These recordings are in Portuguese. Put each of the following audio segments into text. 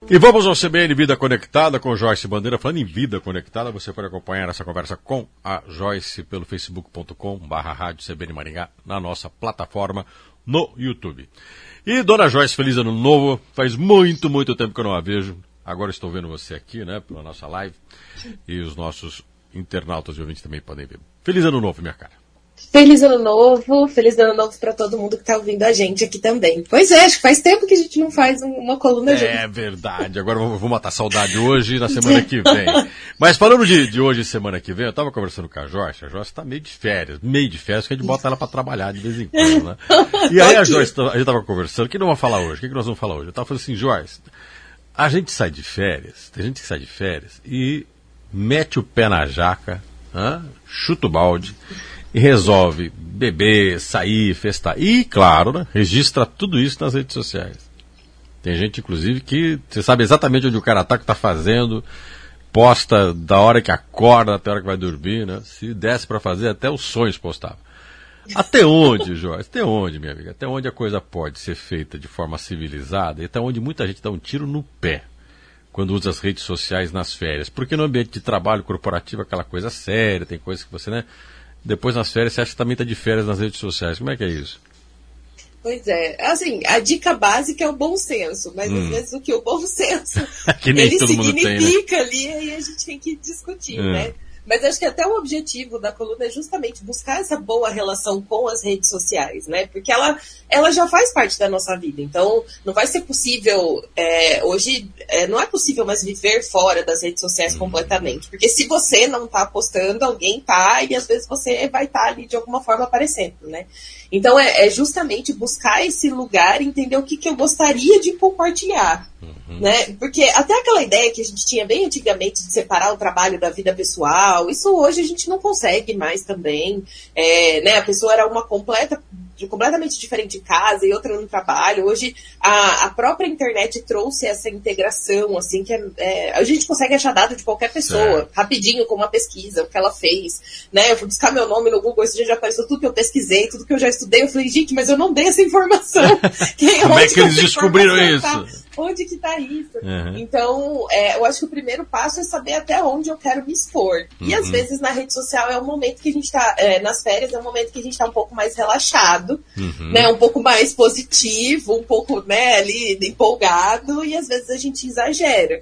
E vamos ao CBN Vida Conectada com Joyce Bandeira. Falando em Vida Conectada, você pode acompanhar essa conversa com a Joyce pelo facebook.com/rádio CBN Maringá, na nossa plataforma no YouTube. E Dona Joyce, feliz ano novo. Faz muito tempo que eu não a vejo. Agora estou vendo você aqui, né, pela nossa live. E os nossos internautas e ouvintes também podem ver. Feliz ano novo, minha cara. Feliz ano novo para todo mundo que está ouvindo a gente aqui também. Pois é, acho que faz tempo que a gente não faz uma coluna junto. É verdade, agora vou matar saudade hoje e na semana que vem. Mas falando de hoje e semana que vem, eu estava conversando com a Joyce está meio de férias, que a gente bota ela para trabalhar de vez em quando, né? E aí a Joyce, a gente estava conversando, o que nós vamos falar hoje? O que nós vamos falar hoje? Eu estava falando assim, Joyce, a gente sai de férias, tem gente que sai de férias e mete o pé na jaca, chuta o balde, e resolve beber, sair, festar. E, claro, né, registra tudo isso nas redes sociais. Tem gente, inclusive, que você sabe exatamente onde o cara está, que está fazendo, posta da hora que acorda até a hora que vai dormir, né? Se desse para fazer, até os sonhos postava. Até onde, Joyce? Até onde, minha amiga? Até onde a coisa pode ser feita de forma civilizada e até onde muita gente dá um tiro no pé quando usa as redes sociais nas férias? Porque no ambiente de trabalho corporativo, aquela coisa séria, tem coisas que você, né? Depois nas férias, você acha que também está de férias nas redes sociais. Como é que é isso? Pois é. Assim, a dica básica é o bom senso, mas às vezes o que o bom senso que nem ele todo mundo significa tem, né? Ali, aí a gente tem que discutir, né? Mas acho que até o objetivo da coluna é justamente buscar essa boa relação com as redes sociais, né? Porque ela já faz parte da nossa vida. Então, não vai ser possível, hoje, não é possível mais viver fora das redes sociais completamente. Porque se você não está postando, alguém tá, e às vezes você vai estar ali de alguma forma aparecendo, né? Então, é justamente buscar esse lugar e entender o que eu gostaria de compartilhar. Né? Porque até aquela ideia que a gente tinha bem antigamente de separar o trabalho da vida pessoal, isso hoje a gente não consegue mais também, né? A pessoa era completamente diferente em casa e outra no trabalho. Hoje a própria internet trouxe essa integração, assim, que a gente consegue achar dado de qualquer pessoa, rapidinho, com uma pesquisa, o que ela fez, né? Eu fui buscar meu nome no Google, esse dia já apareceu tudo que eu pesquisei, tudo que eu já estudei. Eu falei, gente, mas eu não dei essa informação. Como é que eles descobriram isso? Onde que tá isso? Então, eu acho que o primeiro passo é saber até onde eu quero me expor. E às vezes na rede social é um momento que a gente tá, nas férias é um momento que a gente tá um pouco mais relaxado, né? Um pouco mais positivo, um pouco, né, ali empolgado, e às vezes a gente exagera.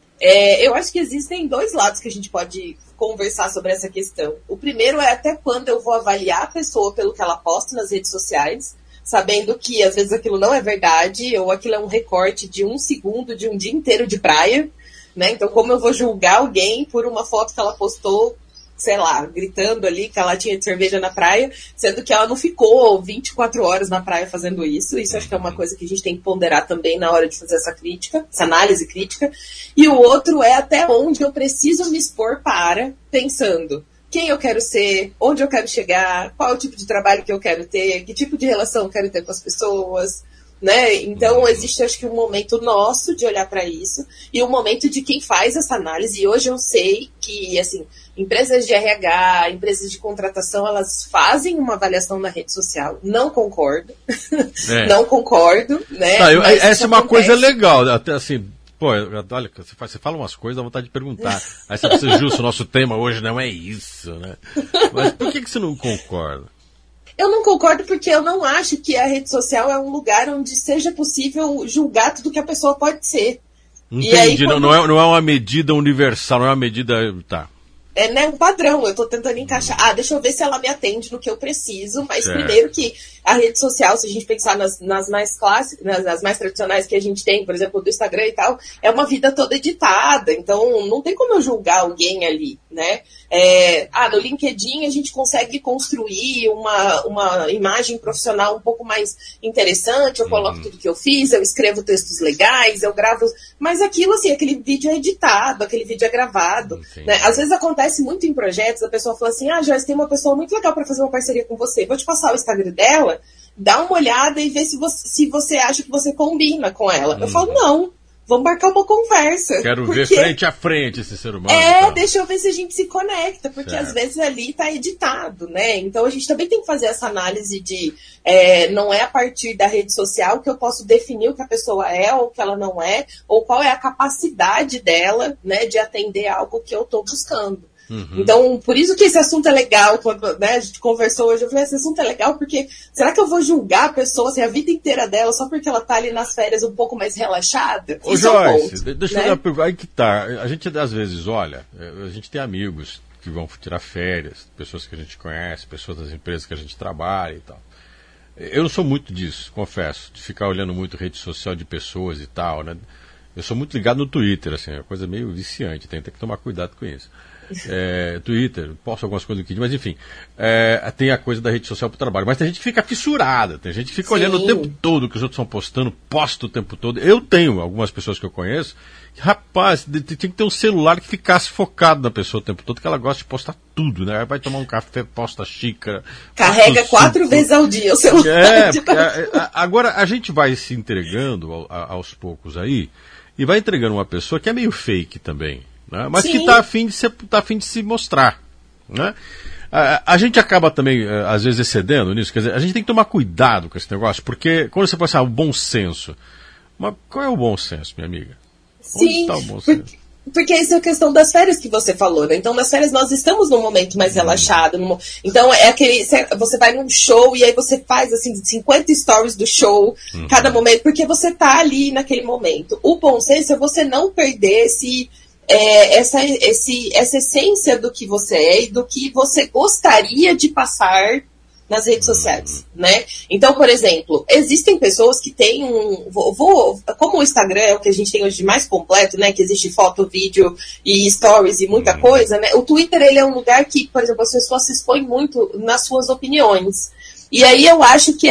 Eu acho que existem dois lados que a gente pode conversar sobre essa questão. O primeiro é até quando eu vou avaliar a pessoa pelo que ela posta nas redes sociais, sabendo que às vezes aquilo não é verdade, ou aquilo é um recorte de 1 segundo de um dia inteiro de praia, né? Então, como eu vou julgar alguém por uma foto que ela postou, sei lá, gritando ali que ela tinha de cerveja na praia, sendo que ela não ficou 24 horas na praia fazendo isso. Isso acho que é uma coisa que a gente tem que ponderar também na hora de fazer essa crítica, essa análise crítica. E o outro é até onde eu preciso me expor pensando quem eu quero ser, onde eu quero chegar, qual é o tipo de trabalho que eu quero ter, que tipo de relação eu quero ter com as pessoas, né? Então, existe, acho que, um momento nosso de olhar para isso e um momento de quem faz essa análise. E hoje eu sei que, assim, empresas de RH, empresas de contratação, elas fazem uma avaliação na rede social. Não concordo. Não concordo, né? Essa é uma coisa legal, até assim... Pô, olha, você fala umas coisas, dá vontade de perguntar. Aí você precisa, justo, o nosso tema hoje não é isso, né? Mas por que você não concorda? Eu não concordo porque eu não acho que a rede social é um lugar onde seja possível julgar tudo que a pessoa pode ser. Entendi, e aí, não é uma medida universal, não é uma medida... Tá. Né, um padrão, eu tô tentando encaixar. Deixa eu ver se ela me atende no que eu preciso, mas primeiro que a rede social, se a gente pensar nas mais clássicas, nas mais tradicionais que a gente tem, por exemplo, do Instagram e tal, é uma vida toda editada, então não tem como eu julgar alguém ali, né? No LinkedIn a gente consegue construir uma imagem profissional um pouco mais interessante, eu coloco tudo que eu fiz, eu escrevo textos legais, eu gravo, mas aquilo assim, aquele vídeo é editado, aquele vídeo é gravado, né? Às vezes acontece muito em projetos, a pessoa fala assim, Joyce, tem uma pessoa muito legal para fazer uma parceria com você, vou te passar o Instagram dela, dá uma olhada e vê se você acha que você combina com ela. Eu falo, não, vamos marcar uma conversa. Quero ver frente a frente esse ser humano. Deixa eu ver se a gente se conecta, porque às vezes ali tá editado, né? Então a gente também tem que fazer essa análise de não é a partir da rede social que eu posso definir o que a pessoa é ou o que ela não é, ou qual é a capacidade dela, né, de atender algo que eu tô buscando. Então, por isso que esse assunto é legal, quando, né, a gente conversou hoje, eu falei, esse assunto é legal porque será que eu vou julgar a pessoa, assim, a vida inteira dela, só porque ela tá ali nas férias um pouco mais relaxada? Ô, Joyce, deixa eu dar uma pergunta, aí que tá, a gente às vezes olha, a gente tem amigos que vão tirar férias, pessoas que a gente conhece, pessoas das empresas que a gente trabalha e tal. Eu não sou muito disso, confesso, de ficar olhando muito rede social de pessoas e tal, né? Eu sou muito ligado no Twitter, assim, é uma coisa meio viciante, tem que tomar cuidado com isso. Twitter, posto algumas coisas aqui, mas enfim, tem a coisa da rede social para o trabalho, mas tem gente que fica fissurada, tem gente que fica olhando o tempo todo o que os outros estão postando, posta o tempo todo. Eu tenho algumas pessoas que eu conheço, que, rapaz, tinha que ter um celular que ficasse focado na pessoa o tempo todo, que ela gosta de postar tudo, né? Vai tomar um café, posta xícara. Carrega 4 vezes ao dia o celular. Agora a gente vai se entregando aos poucos aí, e vai entregando uma pessoa que é meio fake também. Né? Mas que está a fim de se mostrar. Né? A gente acaba também, às vezes, excedendo nisso. Quer dizer, a gente tem que tomar cuidado com esse negócio, porque quando você pensa o bom senso, mas qual é o bom senso, minha amiga? Sim, onde está o bom senso? Porque isso é a questão das férias que você falou, né? Então, nas férias nós estamos num momento mais relaxado. Então, é aquele... Você vai num show e aí você faz, assim, 50 stories do show, cada momento, porque você tá ali naquele momento. O bom senso é você não perder essa essência do que você é e do que você gostaria de passar nas redes sociais, né? Então, por exemplo, existem pessoas que têm como o Instagram é o que a gente tem hoje de mais completo, né? Que existe foto, vídeo e stories e muita coisa, né? O Twitter, ele é um lugar que, por exemplo, as pessoas se expõem muito nas suas opiniões. E aí eu acho que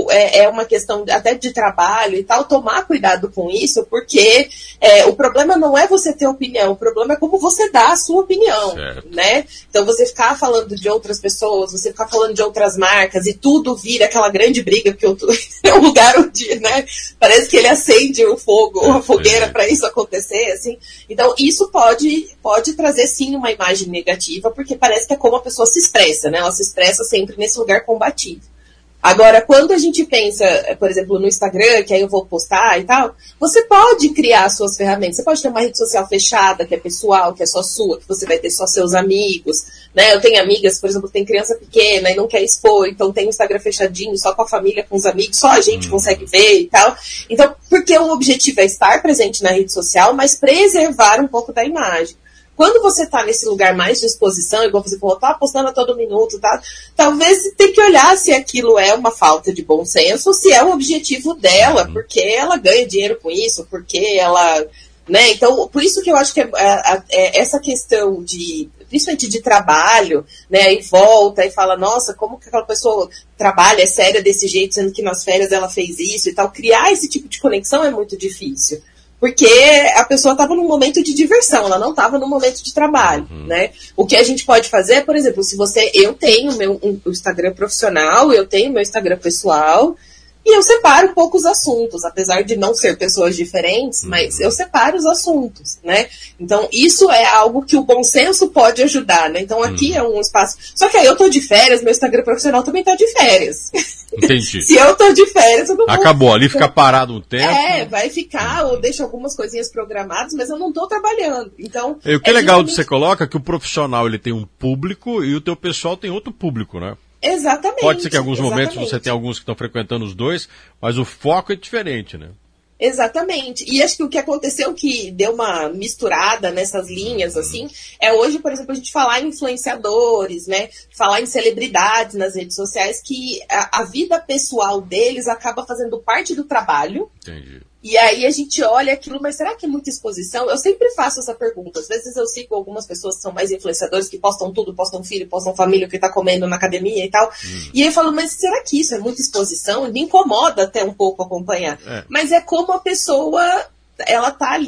é uma questão até de trabalho e tal, tomar cuidado com isso, porque o problema não é você ter opinião, o problema é como você dá a sua opinião, né? Então você ficar falando de outras pessoas, você ficar falando de outras marcas e tudo vira aquela grande briga, porque é um lugar onde, né, parece que ele acende o fogo, a fogueira para isso acontecer, assim. Então isso pode trazer sim uma imagem negativa, porque parece que é como a pessoa se expressa, né? Ela se expressa sempre nesse lugar combativo. Agora, quando a gente pensa, por exemplo, no Instagram, que aí eu vou postar e tal, você pode criar suas ferramentas. Você pode ter uma rede social fechada, que é pessoal, que é só sua, que você vai ter só seus amigos, né? Eu tenho amigas, por exemplo, que tem criança pequena e não quer expor, então tem um Instagram fechadinho, só com a família, com os amigos, só a gente consegue ver e tal. Então, porque o objetivo é estar presente na rede social, mas preservar um pouco da imagem. Quando você está nesse lugar mais de exposição, igual você falou, tá postando a todo minuto, tá? Talvez você tenha que olhar se aquilo é uma falta de bom senso, ou se é o objetivo dela, porque ela ganha dinheiro com isso, porque ela... Né? Então, por isso que eu acho que essa questão principalmente de trabalho, né? E volta e fala, nossa, como que aquela pessoa trabalha, é séria desse jeito, sendo que nas férias ela fez isso e tal. Criar esse tipo de conexão é muito difícil. Porque a pessoa estava num momento de diversão, ela não estava num momento de trabalho, né? O que a gente pode fazer, por exemplo, eu tenho um Instagram profissional, eu tenho meu Instagram pessoal, e eu separo um pouco os assuntos, apesar de não ser pessoas diferentes, mas eu separo os assuntos, né? Então, isso é algo que o bom senso pode ajudar, né? Então, aqui é um espaço... Só que aí eu tô de férias, meu Instagram profissional também tá de férias. Entendi. Se eu tô de férias, eu não vou... Acabou, ali fica parado um tempo. Vai ficar, ou deixa algumas coisinhas programadas, mas eu não tô trabalhando. Então, o que é legal de você coloca é que o profissional ele tem um público e o teu pessoal tem outro público, né? Exatamente. Pode ser que em alguns momentos você tenha alguns que estão frequentando os dois, mas o foco é diferente, né? Exatamente. E acho que o que aconteceu que deu uma misturada nessas linhas, assim, é hoje, por exemplo, a gente falar em influenciadores, né? Falar em celebridades nas redes sociais, que a vida pessoal deles acaba fazendo parte do trabalho. Entendi. E aí a gente olha aquilo, mas será que é muita exposição? Eu sempre faço essa pergunta. Às vezes eu sigo algumas pessoas que são mais influenciadores, que postam tudo, postam filho, postam família, o que tá comendo na academia e tal. E aí eu falo, mas será que isso é muita exposição? Me incomoda até um pouco acompanhar. Mas é como a pessoa, ela tá ali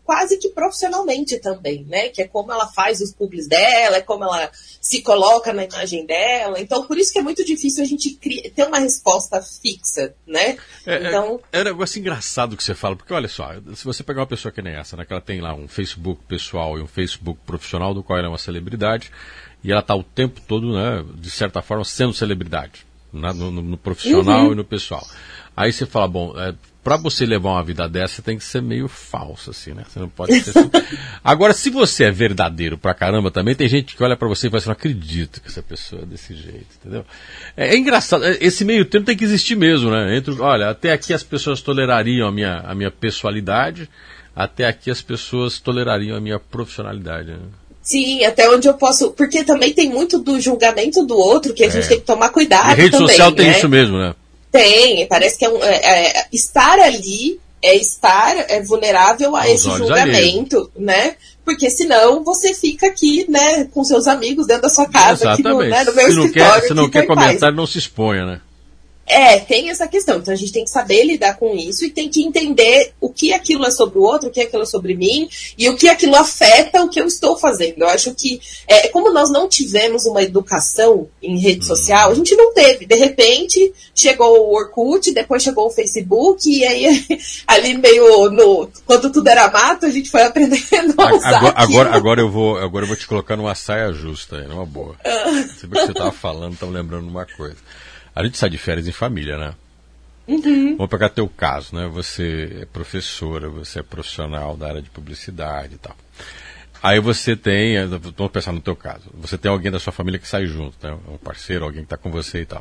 quase que profissionalmente também, né? Que é como ela faz os publis dela, é como ela se coloca na imagem dela. Então, por isso que é muito difícil a gente ter uma resposta fixa, né? Então... É um negócio engraçado que você fala, porque olha só, se você pegar uma pessoa que nem essa, né, que ela tem lá um Facebook pessoal e um Facebook profissional, do qual ela é uma celebridade, e ela está o tempo todo, né, de certa forma, sendo celebridade, né, no profissional e no pessoal. Aí você fala, bom, para você levar uma vida dessa, tem que ser meio falso, assim, né? Você não pode ser assim. Agora, se você é verdadeiro pra caramba também, tem gente que olha pra você e fala assim, não acredito que essa pessoa é desse jeito, entendeu? É engraçado, esse meio termo tem que existir mesmo, né? Olha, até aqui as pessoas tolerariam a minha pessoalidade, até aqui as pessoas tolerariam a minha profissionalidade, né? Sim, até onde eu posso... Porque também tem muito do julgamento do outro, que a gente tem que tomar cuidado também. A rede social tem né? isso mesmo, né? Tem, parece que estar ali é estar vulnerável a esse julgamento, né? Porque senão você fica aqui, né, com seus amigos dentro da sua casa, aqui no meu escritório. Se não quer comentar, não se exponha, né? Tem essa questão. Então a gente tem que saber lidar com isso e tem que entender o que aquilo é sobre o outro, o que aquilo é sobre mim e o que aquilo afeta o que eu estou fazendo. Eu acho que, como nós não tivemos uma educação em rede social, a gente não teve. De repente, chegou o Orkut, depois chegou o Facebook e aí ali meio quando tudo era mato, a gente foi aprendendo a usar agora eu vou te colocar numa saia justa aí, numa boa. Você vê que você estava falando, estava lembrando de uma coisa. A gente sai de férias em família, né? Uhum. Vamos pegar teu caso, né? Você é professora, você é profissional da área de publicidade e tal. Aí você tem, vamos pensar no teu caso, você tem alguém da sua família que sai junto, né? Um parceiro, alguém que está com você e tal.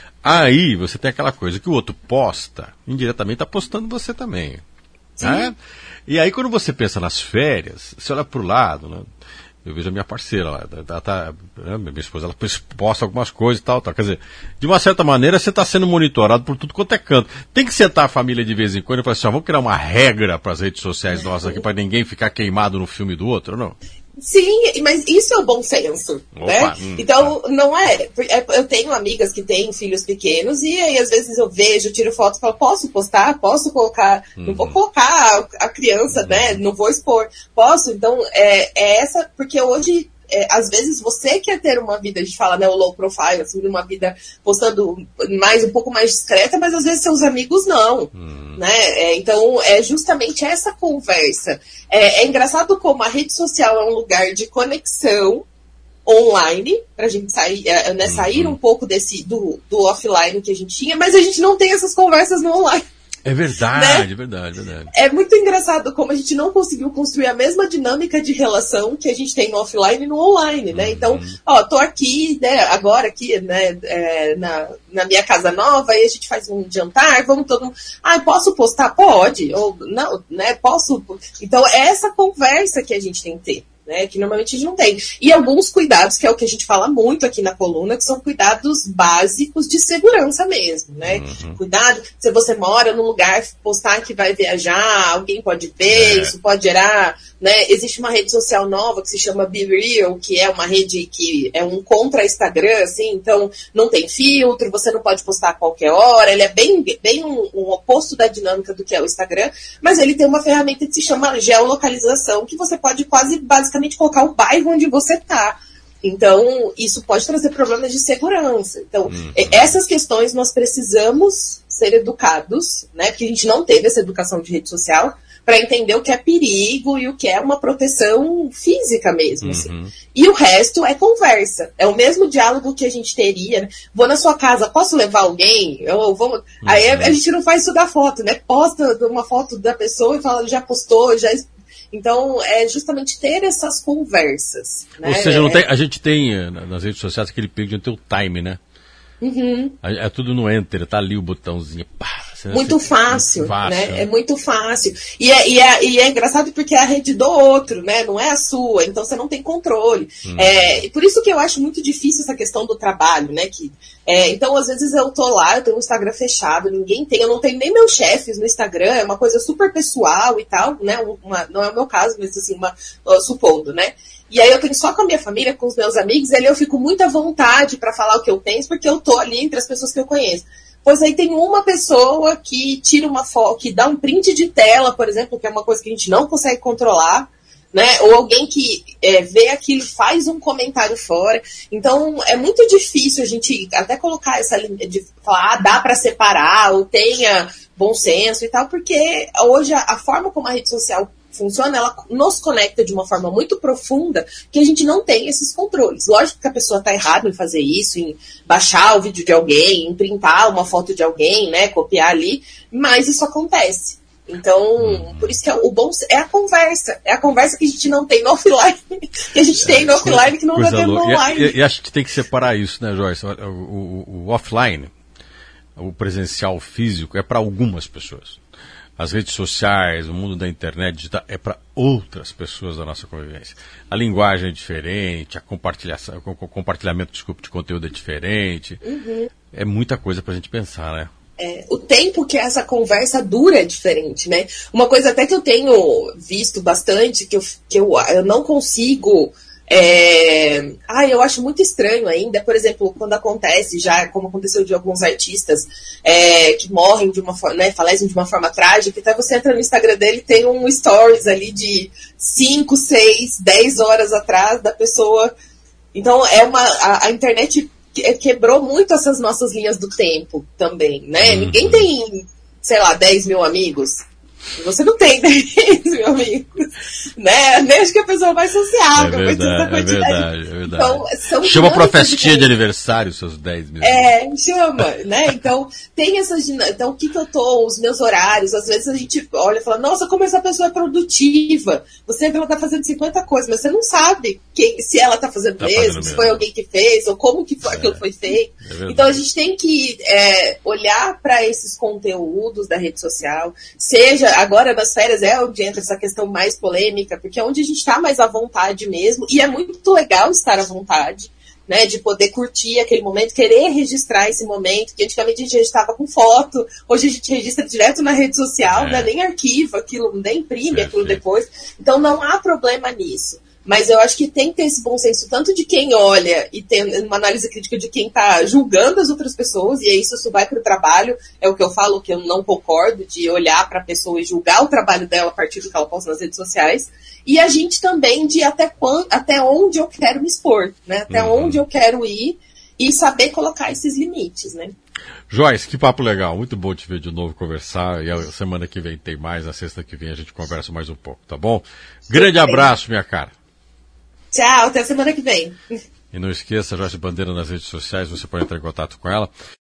Aí você tem aquela coisa que o outro posta, indiretamente está postando você também. Né? E aí quando você pensa nas férias, você olha para o lado, né? Eu vejo a minha parceira lá, minha esposa, ela posta algumas coisas e tal. Quer dizer, de uma certa maneira você está sendo monitorado por tudo quanto é canto. Tem que sentar a família de vez em quando e falar assim, vamos criar uma regra para as redes sociais nossas aqui, para ninguém ficar queimado no filme do outro, ou não? Sim, mas isso é o bom senso, né? Então, não é... Eu tenho amigas que têm filhos pequenos e aí, às vezes, eu vejo, tiro foto e falo, posso postar? Posso colocar? Não vou colocar a criança, né? Não vou expor. Posso? Então, essa... Porque hoje... às vezes você quer ter uma vida, a gente fala, né, o low profile, assim, uma vida postando um pouco mais discreta, mas às vezes seus amigos não, né? Então, é justamente essa conversa. É engraçado como a rede social é um lugar de conexão online, pra gente sair, sair um pouco do offline que a gente tinha, mas a gente não tem essas conversas no online. É verdade, né? verdade. É muito engraçado como a gente não conseguiu construir a mesma dinâmica de relação que a gente tem no offline e no online, né? Então, tô aqui, né, agora aqui, né, na minha casa nova, aí a gente faz um jantar, vamos todo mundo... posso postar? Pode. Ou não, né, posso... Então, é essa conversa que a gente tem que ter. Né, que normalmente a gente não tem. E alguns cuidados, que é o que a gente fala muito aqui na coluna, que são cuidados básicos de segurança mesmo, né? Cuidado, se você mora num lugar, postar que vai viajar, alguém pode ver, isso pode gerar, né? Existe uma rede social nova que se chama Be Real, que é uma rede que é um contra-Instagram, assim, então não tem filtro, você não pode postar a qualquer hora, ele é bem um oposto da dinâmica do que é o Instagram, mas ele tem uma ferramenta que se chama geolocalização, que você pode basicamente colocar o bairro onde você está. Então, isso pode trazer problemas de segurança. Então, essas questões nós precisamos ser educados, né? Porque a gente não teve essa educação de rede social para entender o que é perigo e o que é uma proteção física mesmo. Assim. E o resto é conversa. É o mesmo diálogo que a gente teria. Né? Vou na sua casa, posso levar alguém? Aí a gente não faz isso da foto, né? Posta uma foto da pessoa e fala, já postou, já... Então, é justamente ter essas conversas. Né? Ou seja, a gente tem nas redes sociais aquele perigo de ter o time, né? É tudo no enter, tá ali o botãozinho. Muito fácil, né? É muito fácil. E é engraçado porque é a rede do outro, né? Não é a sua, então você não tem controle. E por isso que eu acho muito difícil essa questão do trabalho, né? Então, às vezes eu tô lá, eu tenho um Instagram fechado, ninguém tem, eu não tenho nem meus chefes no Instagram, é uma coisa super pessoal e tal, né? Não é o meu caso, mas assim, supondo, né? E aí eu tenho só com a minha família, com os meus amigos, e ali eu fico muito à vontade para falar o que eu penso, porque eu tô ali entre as pessoas que eu conheço. Pois aí tem uma pessoa pessoa que tira uma foto, que dá um print de tela, por exemplo, que é uma coisa que a gente não consegue controlar, né? Ou alguém que vê aquilo e faz um comentário fora. Então, é muito difícil a gente até colocar essa linha de falar, dá para separar, ou tenha bom senso e tal, porque hoje a forma como a rede social funciona, ela nos conecta de uma forma muito profunda que a gente não tem esses controles. Lógico que a pessoa está errada em fazer isso, em baixar o vídeo de alguém, em printar uma foto de alguém, né, copiar ali, mas isso acontece. Então, por isso que o bom é a conversa. É a conversa que a gente não tem no offline, que a gente tem no offline que não vai ter no online. E acho que tem que separar isso, né, Joyce? O offline, o presencial físico, é para algumas pessoas. As redes sociais, o mundo da internet digital, é para outras pessoas da nossa convivência. A linguagem é diferente, o compartilhamento de conteúdo é diferente. É muita coisa para a gente pensar, né? O tempo que essa conversa dura é diferente, né? Uma coisa até que eu tenho visto bastante, que eu não consigo... eu acho muito estranho ainda, por exemplo, quando acontece, já como aconteceu de alguns artistas que morrem de uma forma, né, falecem de uma forma trágica, até você entra no Instagram dele tem um stories ali de 5, 6, 10 horas atrás da pessoa. Então a internet quebrou muito essas nossas linhas do tempo também, né? Ninguém tem, sei lá, 10 mil amigos. Você não tem 10 mil amigos, né? Nem acho que a pessoa vai sociável. É verdade. Então, chama pra festinha de aniversário seus 10 mil. Chama, né? Então, tem essas dinâmicas. Então, o que eu tô, os meus horários, às vezes a gente olha e fala, nossa, como essa pessoa é produtiva. Você vê que ela tá fazendo 50 coisas, mas você não sabe se ela tá fazendo mesmo, se foi alguém que fez, ou como que aquilo foi feito. Então, a gente tem que olhar para esses conteúdos da rede social, seja agora nas férias onde entra essa questão mais polêmica, porque é onde a gente está mais à vontade mesmo, e é muito legal estar à vontade, né, de poder curtir aquele momento, querer registrar esse momento, que antigamente a gente registrava com foto, hoje a gente registra direto na rede social, né, nem arquiva aquilo, nem imprime aquilo depois, então não há problema nisso. Mas eu acho que tem que ter esse bom senso, tanto de quem olha e tem uma análise crítica de quem está julgando as outras pessoas, e aí isso vai para o trabalho, é o que eu falo, que eu não concordo, de olhar para a pessoa e julgar o trabalho dela a partir do que ela posta nas redes sociais, e a gente também de até onde eu quero me expor, né? Até onde eu quero ir e saber colocar esses limites, né? Joyce, que papo legal, muito bom te ver de novo conversar, e a semana que vem tem mais, na sexta que vem a gente conversa mais um pouco, tá bom? Grande abraço, minha cara. Tchau, até semana que vem. E não esqueça, Joyce Bandeira nas redes sociais, você pode entrar em contato com ela.